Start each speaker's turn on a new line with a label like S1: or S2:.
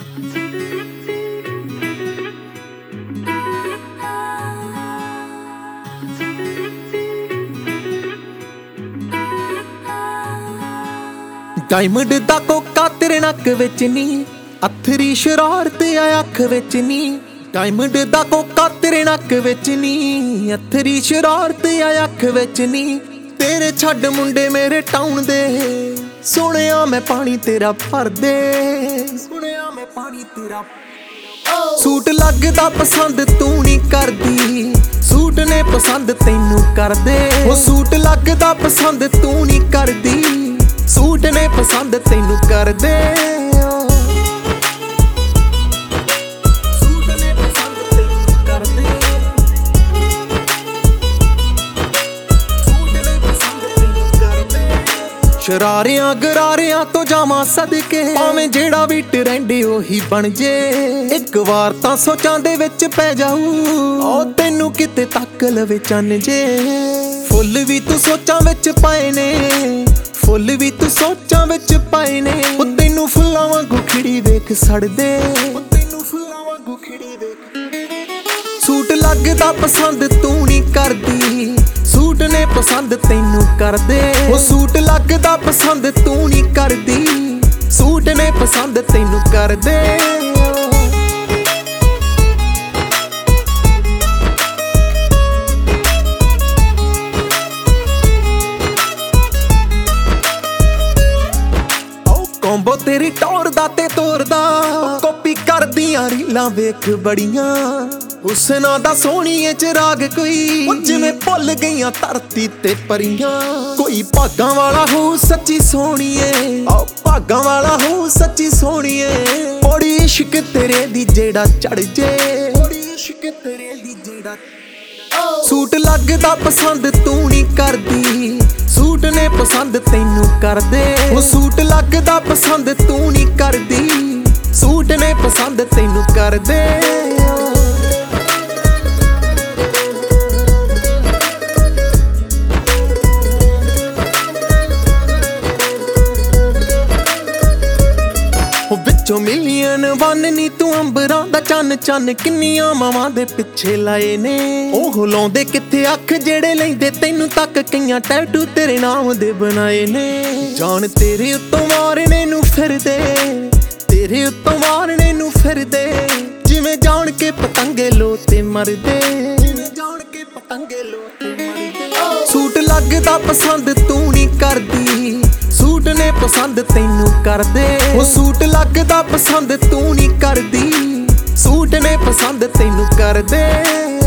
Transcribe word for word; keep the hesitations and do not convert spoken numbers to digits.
S1: Diamond दा Coca तेरे नक विच नी, अथरी शरारत आ अख विच नी। डायमंड दा कोका तेरे नक विच नी, अथरी शरारत आ अख विच नी। तेरे छड्ड मुंडे मेरे टाउन दे, सुनिया मैं पानी तेरा भर दे, सुनिया मैं पानी तेरा। सूट लगदा पसंद तू नहीं करदी, सूट ने पसंद तैनू कर दे। ओ सूट लगदा पसंद तू नहीं करदी, सूट ने पसंद तैनू कर दे। सूट ने पसंद तैनू कर दे, सूट ने पसंद तैनू कर दे। शरारियां गरारियां तो जावां सदके, भावें जेड़ा भी ट्रेंड ओही बन जे। एक वार तां सोचां दे विच पै जाऊ, ओ तैनू किते तक लवे चन जे। फुੱਲ भी तू सोचां विच पाए ने, फुੱਲ भी तू सोचां विच पाए ने। ओ तैनू फुੱਲਾਂ वांगू खिड़ी वेख सड़दे, ओ तैनू फुੱਲਾਂ वांगू खिड़ी वेख। सूट लगदा पसंद तू नहीं करदी, सूट ने पसंद तैनू कर दे। ओ सूट लगदा पसंद तू नहीं करदी, सूट ने पसंद तैनू कर दे। कोंबो तेरी टौर दा ते तोर दा, कॉपी करदियां रीलां वेख बड़ियां। हुस्ना दा सोहणीए च राग कोई, जिवें भुल गईयां धरती ते परियां। कोई भागां वाला हो सच्ची सोहणीए, भागां वाला हो सच्ची सोहणीए। बड़ी इश्क तेरे दी जेड़ा चढ़ जे, बड़ी इश्क तेरे दी जेड़ा। सूट लगदा पसंद तू नहीं करदी, सूट ने पसंद तैनू कर दे। ओ सूट लगदा पसंद तू नहीं करदी, सूट ने पसंद तैनू कर दे। विचों मिलियन वन नी तू अंबरां दा चन चन, किन्नियां मावां दे पिछे लाए ने। ओह लाउंदे किथे अख जेड़े लैंदे तैनू तक, कईयां टैटू तेरे नाम दे बनाए ने। जान तेरे उत्तों मारने नू फिरदे, तेरे उत्तों मारने नू फिरदे। जिवें जान के पतंगे लो ते मरदे, जिवें जान के पतंगे लो ते मरदे। सूट लगदा पसंद तू नहीं करदी, सूट ने पसंद तैनू कर दे। ओ सूट लगदा पसंद तू नहीं करदी, सूट ने पसंद तैनू कर दे।